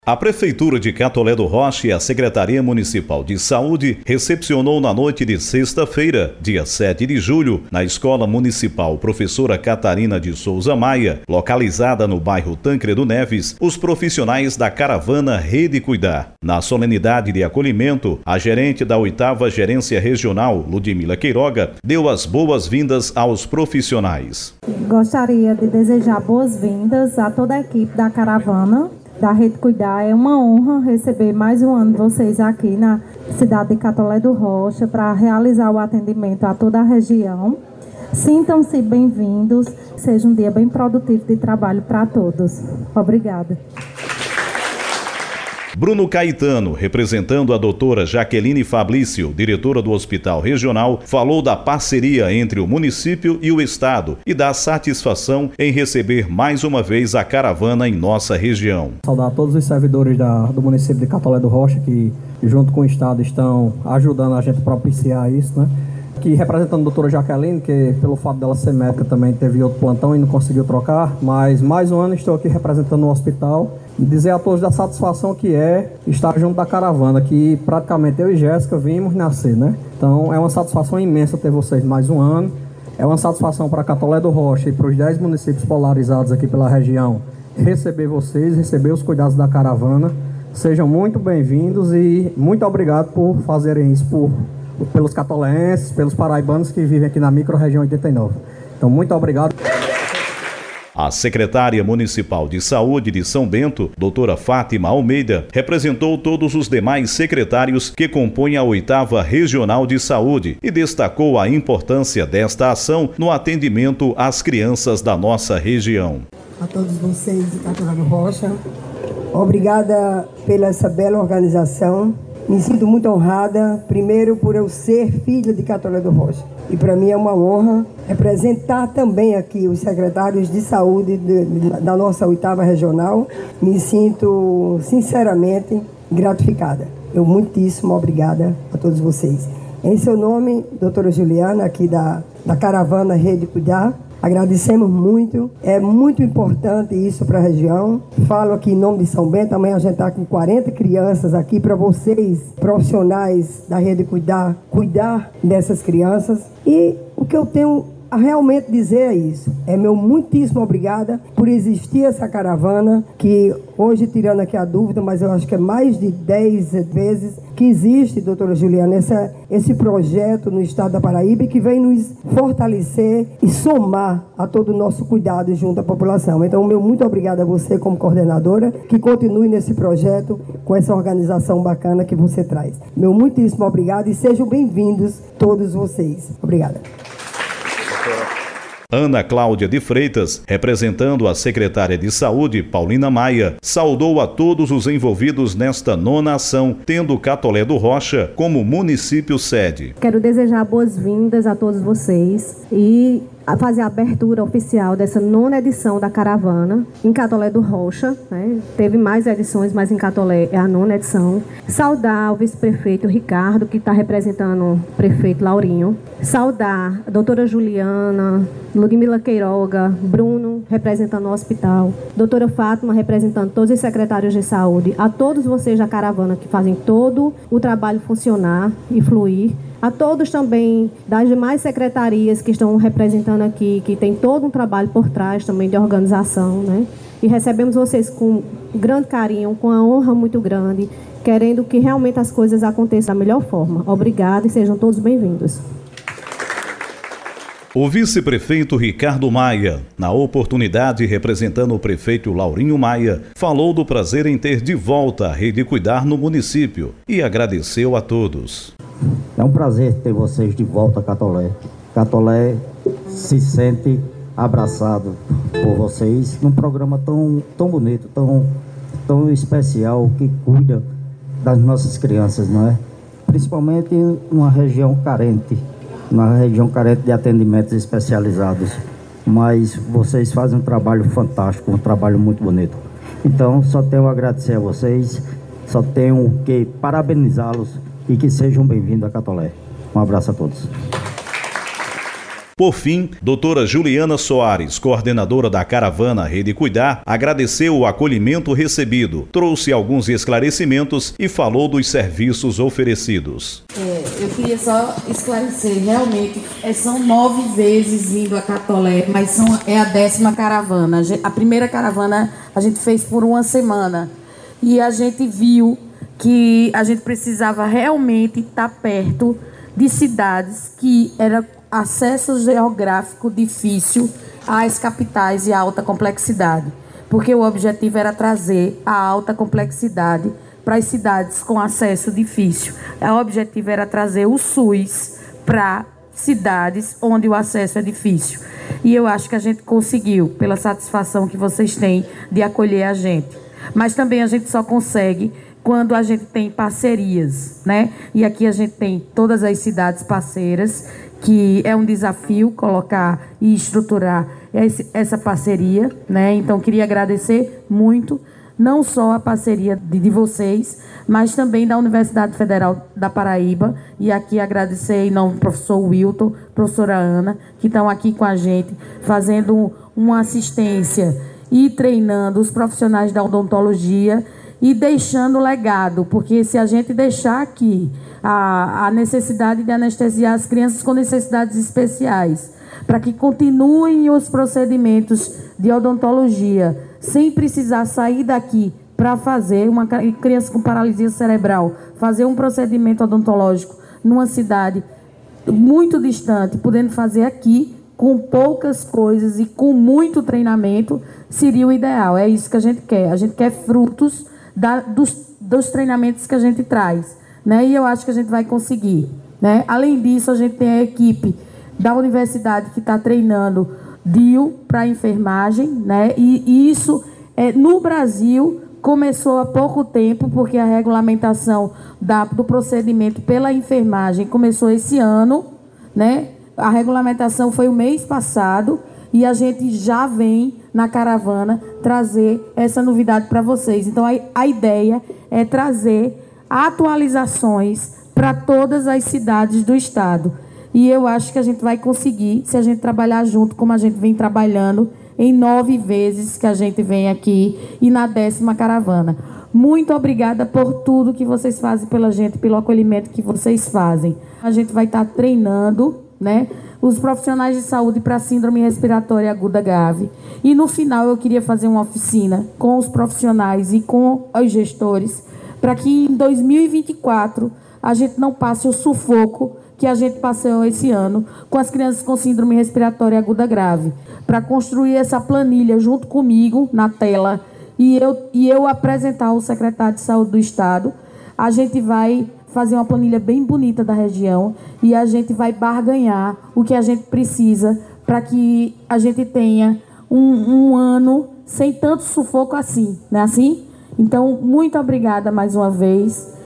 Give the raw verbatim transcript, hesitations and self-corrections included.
A Prefeitura de Catolé do Rocha e a Secretaria Municipal de Saúde recepcionou na noite de sexta-feira, dia sete de julho, na Escola Municipal Professora Catarina de Souza Maia, localizada no bairro Tancredo Neves, os profissionais da caravana Rede Cuidar. Na solenidade de acolhimento, a gerente da oitava Gerência Regional, Ludmila Queiroga, deu as boas-vindas aos profissionais. Gostaria de desejar boas-vindas a toda a equipe da caravana da Rede Cuidar. É uma honra receber mais um ano vocês aqui na cidade de Catolé do Rocha para realizar o atendimento a toda a região. Sintam-se bem-vindos, seja um dia bem produtivo de trabalho para todos. Obrigada. Bruno Caetano, representando a doutora Jaqueline Fablício, diretora do Hospital Regional, falou da parceria entre o município e o estado e da satisfação em receber mais uma vez a caravana em nossa região. Saudar a todos os servidores da, do município de Catolé do Rocha que, junto com o estado, estão ajudando a gente a propiciar isso, né? Aqui representando a doutora Jaqueline, que pelo fato dela ser médica também teve outro plantão e não conseguiu trocar, mas mais um ano estou aqui representando o hospital e dizer a todos da satisfação que é estar junto da caravana, que praticamente eu e Jéssica vimos nascer, né? Então é uma satisfação imensa ter vocês mais um ano, é uma satisfação para Catolé do Rocha e para os dez municípios polarizados aqui pela região receber vocês, receber os cuidados da caravana. Sejam muito bem-vindos e muito obrigado por fazerem isso por pelos catolenses, pelos paraibanos que vivem aqui na micro-região oitenta e nove. Então, muito obrigado. A secretária municipal de saúde de São Bento, doutora Fátima Almeida, representou todos os demais secretários que compõem a oitava Regional de Saúde e destacou a importância desta ação no atendimento às crianças da nossa região. A todos vocês de Catolé do Rocha, obrigada pela essa bela organização. Me sinto muito honrada, primeiro por eu ser filha de Catolé do Rocha. E para mim é uma honra representar também aqui os secretários de saúde de, de, da nossa oitava regional. Me sinto sinceramente gratificada. Eu muitíssimo obrigada a todos vocês. Em seu nome, doutora Juliana, aqui da, da caravana Rede Cuidar, agradecemos muito, é muito importante isso para a região. Falo aqui em nome de São Bento, amanhã a gente está com quarenta crianças aqui para vocês, profissionais da Rede Cuidar, cuidar dessas crianças. E o que eu tenho a realmente dizer é isso, é meu muitíssimo obrigada por existir essa caravana, que hoje, tirando aqui a dúvida, mas eu acho que é mais de dez vezes que existe, doutora Juliana, essa, esse projeto no estado da Paraíba que vem nos fortalecer e somar a todo o nosso cuidado junto à população. Então, meu muito obrigada a você como coordenadora, que continue nesse projeto com essa organização bacana que você traz. Meu muitíssimo obrigado e sejam bem-vindos todos vocês. Obrigada. Ana Cláudia de Freitas, representando a secretária de Saúde, Paulina Maia, saudou a todos os envolvidos nesta nona ação, tendo Catolé do Rocha como município sede. Quero desejar boas-vindas a todos vocês e a fazer a abertura oficial dessa nona edição da caravana em Catolé do Rocha, né? Teve mais edições, mas em Catolé é a nona edição. Saudar o vice-prefeito Ricardo, que está representando o prefeito Laurinho. Saudar a doutora Juliana, Ludmila Queiroga, Bruno, representando o hospital. Doutora Fátima, representando todos os secretários de saúde. A todos vocês da caravana que fazem todo o trabalho funcionar e fluir. A todos também das demais secretarias que estão representando aqui, que tem todo um trabalho por trás também de organização, né? E recebemos vocês com grande carinho, com uma honra muito grande, querendo que realmente as coisas aconteçam da melhor forma. Obrigada e sejam todos bem-vindos. O vice-prefeito Ricardo Maia, na oportunidade representando o prefeito Laurinho Maia, falou do prazer em ter de volta a Rede Cuidar no município e agradeceu a todos. É um prazer ter vocês de volta a Catolé. Catolé se sente abraçado por vocês num programa tão, tão bonito, tão, tão especial, que cuida das nossas crianças, não é? Principalmente em uma região carente, uma região carente de atendimentos especializados. Mas vocês fazem um trabalho fantástico, um trabalho muito bonito. Então, só tenho a agradecer a vocês, só tenho que parabenizá-los e que sejam bem-vindos a Catolé. Um abraço a todos. Por fim, doutora Juliana Soares, coordenadora da caravana Rede Cuidar, agradeceu o acolhimento recebido, trouxe alguns esclarecimentos e falou dos serviços oferecidos. É, eu queria só esclarecer, realmente, é, são nove vezes vindo a Catolé, mas são, é a décima caravana. A primeira caravana a gente fez por uma semana e a gente viu que a gente precisava realmente estar perto de cidades que eram acesso geográfico difícil às capitais e à alta complexidade, porque o objetivo era trazer a alta complexidade para as cidades com acesso difícil. O objetivo era trazer o SUS para cidades onde o acesso é difícil. E eu acho que a gente conseguiu, pela satisfação que vocês têm de acolher a gente. Mas também a gente só consegue quando a gente tem parcerias, né? E aqui a gente tem todas as cidades parceiras, que é um desafio colocar e estruturar esse, essa parceria, né? Então, queria agradecer muito, não só a parceria de, de vocês, mas também da Universidade Federal da Paraíba, e aqui agradecer em nome do professor Wilton, professora Ana, que estão aqui com a gente, fazendo uma assistência e treinando os profissionais da odontologia e deixando legado, porque se a gente deixar aqui a, a necessidade de anestesiar as crianças com necessidades especiais, para que continuem os procedimentos de odontologia, sem precisar sair daqui para fazer, uma criança com paralisia cerebral, fazer um procedimento odontológico numa cidade muito distante, podendo fazer aqui, com poucas coisas e com muito treinamento, seria o ideal. É isso que a gente quer. A gente quer frutos Da, dos, dos treinamentos que a gente traz, né? E eu acho que a gente vai conseguir, né? Além disso, a gente tem a equipe da universidade que está treinando D I U para enfermagem, né? E, e isso, é, no Brasil, começou há pouco tempo, porque a regulamentação da, do procedimento pela enfermagem começou esse ano, né? A regulamentação foi o mês passado, e a gente já vem na caravana trazer essa novidade para vocês. Então, a, a ideia é trazer atualizações para todas as cidades do estado. E eu acho que a gente vai conseguir, se a gente trabalhar junto, como a gente vem trabalhando, em nove vezes que a gente vem aqui e na décima caravana. Muito obrigada por tudo que vocês fazem pela gente, pelo acolhimento que vocês fazem. A gente vai estar treinando, né, os profissionais de saúde para síndrome respiratória aguda grave. E no final eu queria fazer uma oficina com os profissionais e com os gestores, para que em dois mil e vinte e quatro a gente não passe o sufoco que a gente passou esse ano com as crianças com síndrome respiratória aguda grave, para construir essa planilha junto comigo na tela e eu, e eu apresentar ao secretário de saúde do estado. A gente vai fazer uma planilha bem bonita da região e a gente vai barganhar o que a gente precisa para que a gente tenha um, um ano sem tanto sufoco assim, não é assim? Então, muito obrigada mais uma vez.